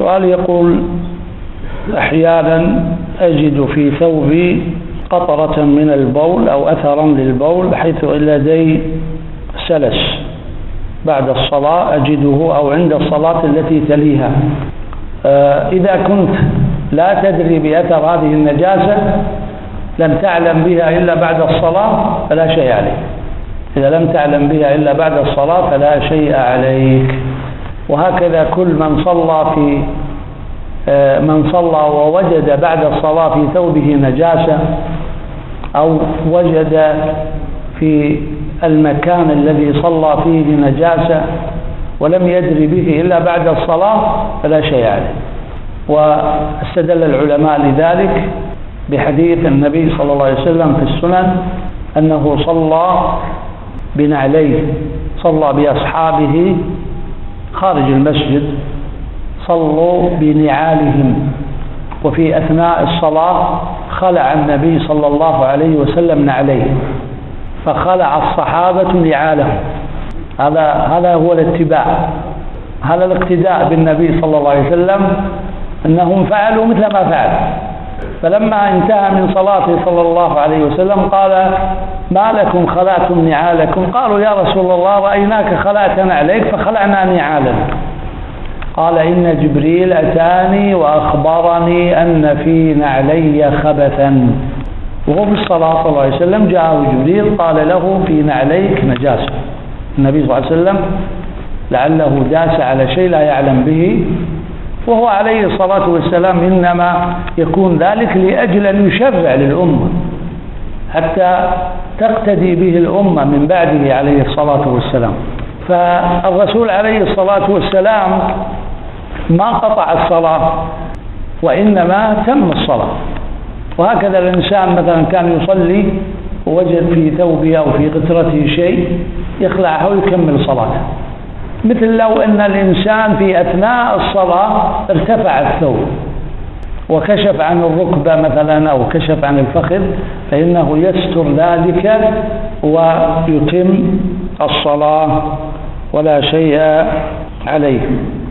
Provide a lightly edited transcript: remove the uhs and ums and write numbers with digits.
السؤال يقول: أحيانا أجد في ثوبي قطرة من البول أو أثرا للبول بحيث لدي سلس بعد الصلاة أجده أو عند الصلاة التي تليها. إذا كنت لا تدري بأثر هذه النجاسة لم تعلم بها إلا بعد الصلاة فلا شيء عليك. إذا لم تعلم بها إلا بعد الصلاة فلا شيء عليك. وهكذا كل من صلى ووجد بعد الصلاة في ثوبه نجاسة أو وجد في المكان الذي صلى فيه نجاسة ولم يدري به إلا بعد الصلاة فلا شيء عليه. واستدل العلماء لذلك بحديث النبي صلى الله عليه وسلم في السنن أنه صلى بنعليه، صلى بأصحابه خارج المسجد، صلوا بنعالهم، وفي أثناء الصلاة خلع النبي صلى الله عليه وسلم نعليه فخلع الصحابة نعالهم. هذا هو الاتباع، هذا الاقتداء بالنبي صلى الله عليه وسلم، أنهم فعلوا مثل ما فعل. فلما انتهى من صلاته صلى الله عليه وسلم قال: ما لكم خلعتم نعالكم؟ قالوا: يا رسول الله رأيناك خلعت نعليك فخلعنا نعالنا. قال: إن جبريل أتاني وأخبرني أن في نعلي خبثا. وهو في الصلاة صلى الله عليه وسلم جاءه جبريل قال له: في نعليك نجاسة. النبي صلى الله عليه وسلم لعله داس على شيء لا يعلم به، وهو عليه الصلاة والسلام إنما يكون ذلك لأجل أن يشرع للأمة حتى تقتدي به الأمة من بعده عليه الصلاة والسلام. فالرسول عليه الصلاة والسلام ما قطع الصلاة وإنما تم الصلاة. وهكذا الإنسان مثلا كان يصلي ووجد في ثوبه أو في قطرته شيء يخلعه ويكمل صلاته. مثل لو أن الإنسان في أثناء الصلاة ارتفع الثوب وكشف عن الركبة مثلا أو كشف عن الفخذ فإنه يستر ذلك ويتم الصلاة ولا شيء عليه.